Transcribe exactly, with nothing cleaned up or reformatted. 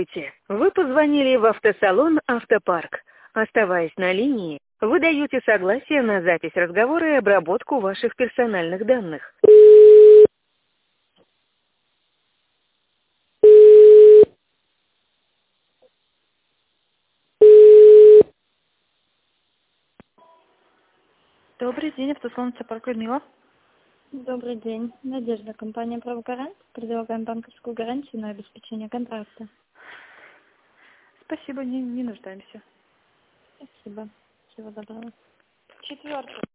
Вы позвонили в автосалон «Автопарк». Оставаясь на линии, вы даете согласие на запись разговора и обработку ваших персональных данных. Добрый день, автосалон «Автопарк», Людмила. Добрый день. Надежда, компания «Правогарант». Предлагаем банковскую гарантию на обеспечение контракта. Спасибо, не, не нуждаемся. Спасибо. Всего доброго. Четвертый.